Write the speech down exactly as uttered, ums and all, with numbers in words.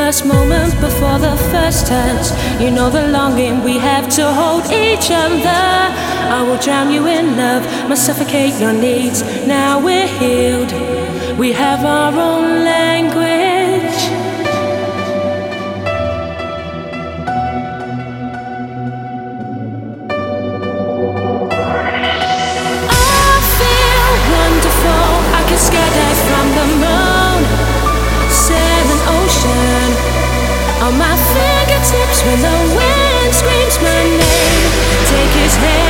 first moment before the first touch. You know the longing we have to hold each other. I will drown you in love, must suffocate your needs. Now we're healed, we have our own language. I feel wonderful, I can skydive from the moon, sail an ocean on my fingertips when the wind screams my name. Take his hand.